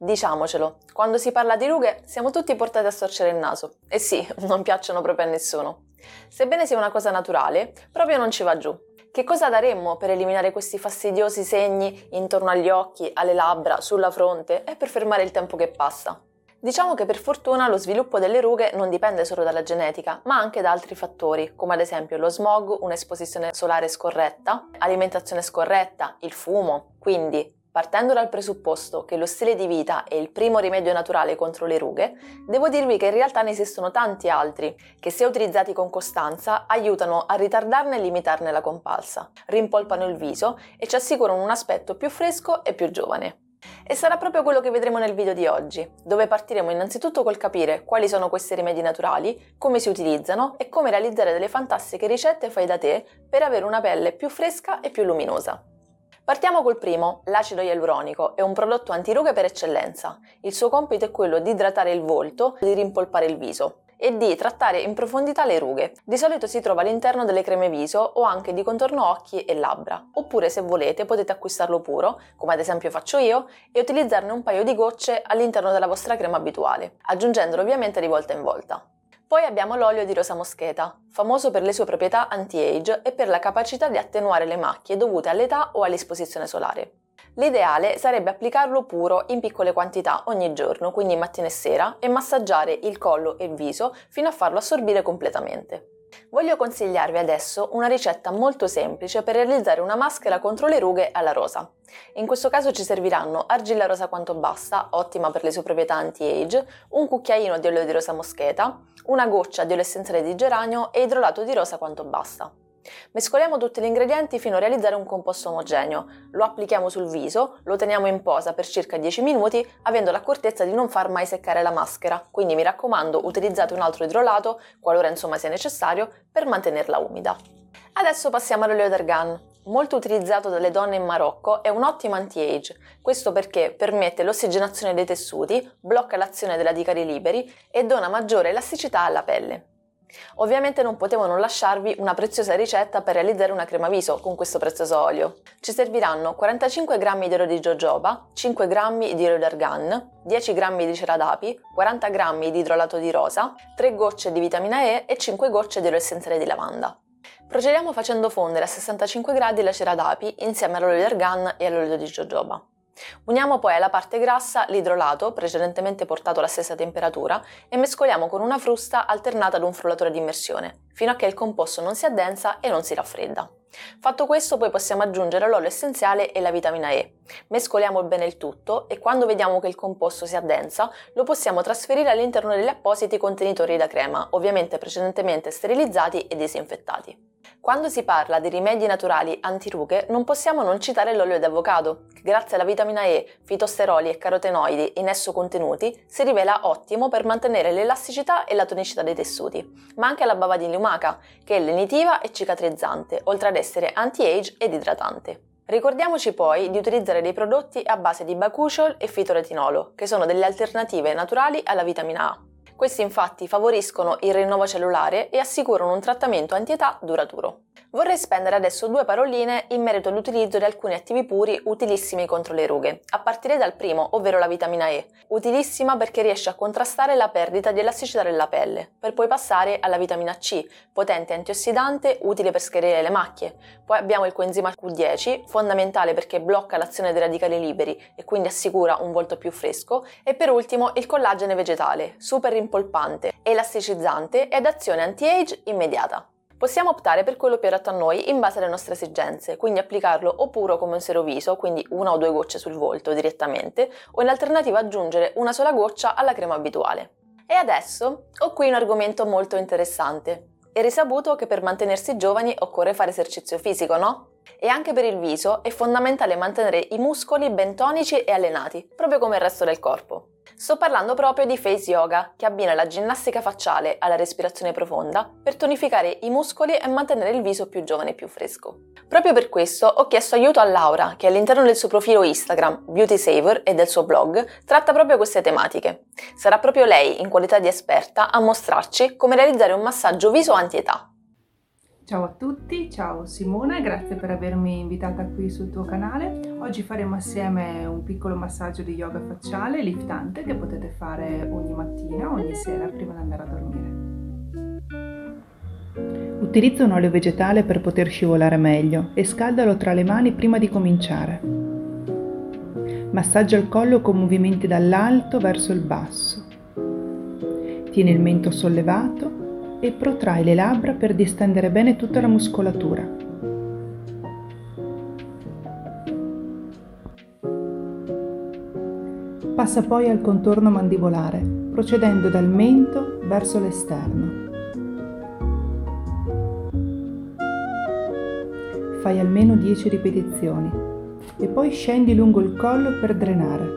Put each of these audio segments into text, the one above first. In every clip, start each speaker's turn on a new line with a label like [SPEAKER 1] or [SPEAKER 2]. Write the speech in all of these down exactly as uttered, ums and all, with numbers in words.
[SPEAKER 1] Diciamocelo, quando si parla di rughe siamo tutti portati a storcere il naso. E sì, non piacciono proprio a nessuno. Sebbene sia una cosa naturale, proprio non ci va giù. Che cosa daremmo per eliminare questi fastidiosi segni intorno agli occhi, alle labbra, sulla fronte e per fermare il tempo che passa? Diciamo che per fortuna lo sviluppo delle rughe non dipende solo dalla genetica, ma anche da altri fattori, come ad esempio lo smog, un'esposizione solare scorretta, alimentazione scorretta, il fumo. Quindi, partendo dal presupposto che lo stile di vita è il primo rimedio naturale contro le rughe, devo dirvi che in realtà ne esistono tanti altri, che se utilizzati con costanza aiutano a ritardarne e limitarne la comparsa, rimpolpano il viso e ci assicurano un aspetto più fresco e più giovane. E sarà proprio quello che vedremo nel video di oggi, dove partiremo innanzitutto col capire quali sono questi rimedi naturali, come si utilizzano e come realizzare delle fantastiche ricette fai da te per avere una pelle più fresca e più luminosa. Partiamo col primo, l'acido ialuronico, è un prodotto antirughe per eccellenza. Il suo compito è quello di idratare il volto, di rimpolpare il viso e di trattare in profondità le rughe. Di solito si trova all'interno delle creme viso o anche di contorno occhi e labbra, oppure se volete potete acquistarlo puro, come ad esempio faccio io, e utilizzarne un paio di gocce all'interno della vostra crema abituale, aggiungendolo ovviamente di volta in volta. Poi abbiamo l'olio di rosa moscheta, famoso per le sue proprietà anti-age e per la capacità di attenuare le macchie dovute all'età o all'esposizione solare. L'ideale sarebbe applicarlo puro in piccole quantità ogni giorno, quindi mattina e sera, e massaggiare il collo e il viso fino a farlo assorbire completamente. Voglio consigliarvi adesso una ricetta molto semplice per realizzare una maschera contro le rughe alla rosa. In questo caso ci serviranno argilla rosa quanto basta, ottima per le sue proprietà anti-age, un cucchiaino di olio di rosa moscheta, una goccia di olio essenziale di geranio e idrolato di rosa quanto basta. Mescoliamo tutti gli ingredienti fino a realizzare un composto omogeneo, lo applichiamo sul viso, lo teniamo in posa per circa dieci minuti, avendo l'accortezza di non far mai seccare la maschera, quindi mi raccomando utilizzate un altro idrolato, qualora insomma sia necessario, per mantenerla umida. Adesso passiamo all'olio d'argan. Molto utilizzato dalle donne in Marocco, è un ottimo anti-age, questo perché permette l'ossigenazione dei tessuti, blocca l'azione dei radicali liberi e dona maggiore elasticità alla pelle. Ovviamente non potevo non lasciarvi una preziosa ricetta per realizzare una crema viso con questo prezioso olio. Ci serviranno quarantacinque grammi di olio di jojoba, cinque grammi di olio d'argan, dieci grammi di cera d'api, quaranta grammi di idrolato di rosa, tre gocce di vitamina E e cinque gocce di olio essenziale di lavanda. Procediamo facendo fondere a sessantacinque gradi la cera d'api insieme all'olio di argan e all'olio di jojoba. Uniamo poi alla parte grassa l'idrolato, precedentemente portato alla stessa temperatura, e mescoliamo con una frusta alternata ad un frullatore di immersione, fino a che il composto non si addensa e non si raffredda. Fatto questo, poi possiamo aggiungere l'olio essenziale e la vitamina E. Mescoliamo bene il tutto e quando vediamo che il composto si addensa, lo possiamo trasferire all'interno degli appositi contenitori da crema, ovviamente precedentemente sterilizzati e disinfettati. Quando si parla di rimedi naturali antirughe, non possiamo non citare l'olio d'avocado, che grazie alla vitamina E, fitosteroli e carotenoidi in esso contenuti, si rivela ottimo per mantenere l'elasticità e la tonicità dei tessuti, ma anche la bava di lumaca, che è lenitiva e cicatrizzante, oltre ad essere anti-age ed idratante. Ricordiamoci poi di utilizzare dei prodotti a base di bakuchiol e fitoretinolo, che sono delle alternative naturali alla vitamina A. Questi infatti favoriscono il rinnovo cellulare e assicurano un trattamento anti-età duraturo. Vorrei spendere adesso due paroline in merito all'utilizzo di alcuni attivi puri utilissimi contro le rughe, a partire dal primo, ovvero la vitamina E, utilissima perché riesce a contrastare la perdita di elasticità della pelle, per poi passare alla vitamina C, potente antiossidante, utile per schiarire le macchie. Poi abbiamo il coenzima Q dieci, fondamentale perché blocca l'azione dei radicali liberi e quindi assicura un volto più fresco, e per ultimo il collagene vegetale, super rimpolpante, elasticizzante ed azione anti-age immediata. Possiamo optare per quello più adatto a noi in base alle nostre esigenze, quindi applicarlo o puro come un seroviso, quindi una o due gocce sul volto direttamente, o in alternativa aggiungere una sola goccia alla crema abituale. E adesso ho qui un argomento molto interessante. È risaputo che per mantenersi giovani occorre fare esercizio fisico, no? E anche per il viso è fondamentale mantenere i muscoli ben tonici e allenati, proprio come il resto del corpo. Sto parlando proprio di face yoga, che abbina la ginnastica facciale alla respirazione profonda per tonificare i muscoli e mantenere il viso più giovane e più fresco. Proprio per questo ho chiesto aiuto a Laura, che all'interno del suo profilo Instagram, Beauty Saver, e del suo blog, tratta proprio queste tematiche. Sarà proprio lei, in qualità di esperta, a mostrarci come realizzare un massaggio viso anti-età.
[SPEAKER 2] Ciao a tutti, ciao Simona, grazie per avermi invitata qui sul tuo canale. Oggi faremo assieme un piccolo massaggio di yoga facciale liftante che potete fare ogni mattina, ogni sera prima di andare a dormire. Utilizza un olio vegetale per poter scivolare meglio e scaldalo tra le mani prima di cominciare. Massaggia il collo con movimenti dall'alto verso il basso. Tieni il mento sollevato e protrai le labbra per distendere bene tutta la muscolatura. Passa poi al contorno mandibolare, procedendo dal mento verso l'esterno. Fai almeno dieci ripetizioni e poi scendi lungo il collo per drenare.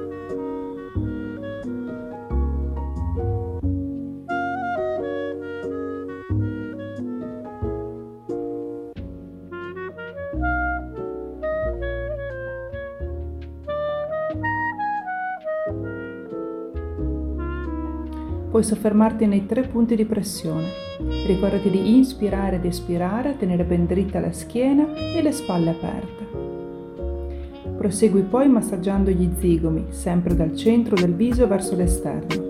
[SPEAKER 2] Puoi soffermarti nei tre punti di pressione. Ricordati di inspirare ed espirare, tenere ben dritta la schiena e le spalle aperte. Prosegui poi massaggiando gli zigomi, sempre dal centro del viso verso l'esterno.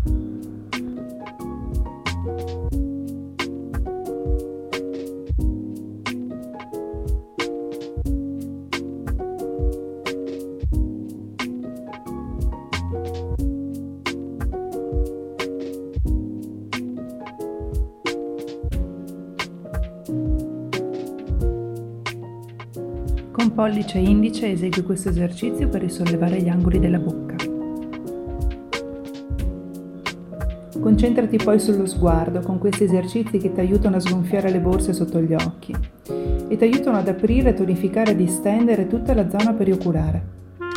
[SPEAKER 2] Con pollice e indice esegui questo esercizio per risollevare gli angoli della bocca. Concentrati poi sullo sguardo con questi esercizi che ti aiutano a sgonfiare le borse sotto gli occhi e ti aiutano ad aprire, tonificare e distendere tutta la zona perioculare.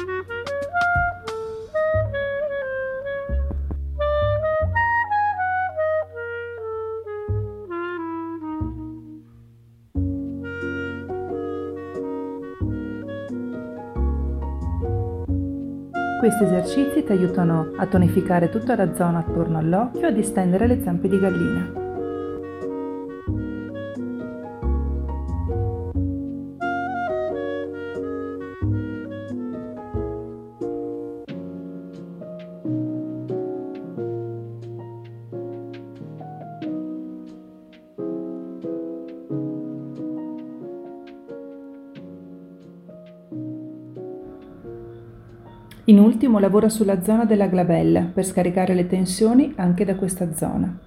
[SPEAKER 2] Questi esercizi ti aiutano a tonificare tutta la zona attorno all'occhio e a distendere le zampe di gallina. In ultimo lavora sulla zona della glabella per scaricare le tensioni anche da questa zona.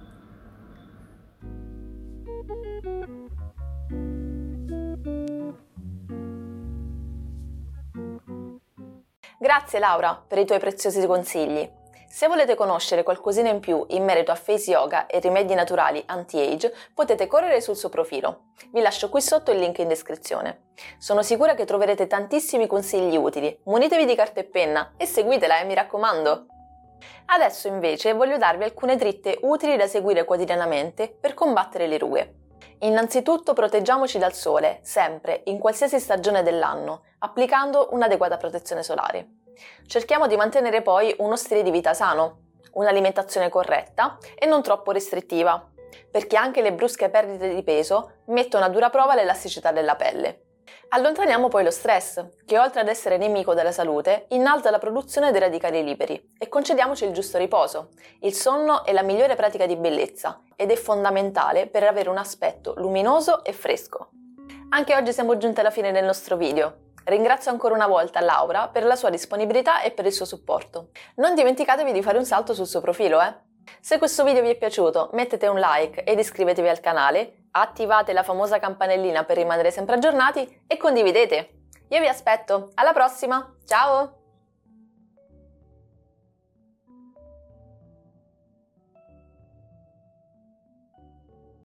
[SPEAKER 1] Grazie Laura per i tuoi preziosi consigli. Se volete conoscere qualcosina in più in merito a face yoga e rimedi naturali anti-age, potete correre sul suo profilo. Vi lascio qui sotto il link in descrizione. Sono sicura che troverete tantissimi consigli utili. Munitevi di carta e penna e seguitela, eh, mi raccomando! Adesso invece voglio darvi alcune dritte utili da seguire quotidianamente per combattere le rughe. Innanzitutto proteggiamoci dal sole, sempre, in qualsiasi stagione dell'anno, applicando un'adeguata protezione solare. Cerchiamo di mantenere poi uno stile di vita sano, un'alimentazione corretta e non troppo restrittiva, perché anche le brusche perdite di peso mettono a dura prova l'elasticità della pelle. Allontaniamo poi lo stress, che oltre ad essere nemico della salute, innalza la produzione dei radicali liberi, e concediamoci il giusto riposo. Il sonno è la migliore pratica di bellezza ed è fondamentale per avere un aspetto luminoso e fresco. Anche oggi siamo giunti alla fine del nostro video. Ringrazio ancora una volta Laura per la sua disponibilità e per il suo supporto. Non dimenticatevi di fare un salto sul suo profilo, eh! Se questo video vi è piaciuto, mettete un like ed iscrivetevi al canale, attivate la famosa campanellina per rimanere sempre aggiornati e condividete. Io vi aspetto, alla prossima, ciao!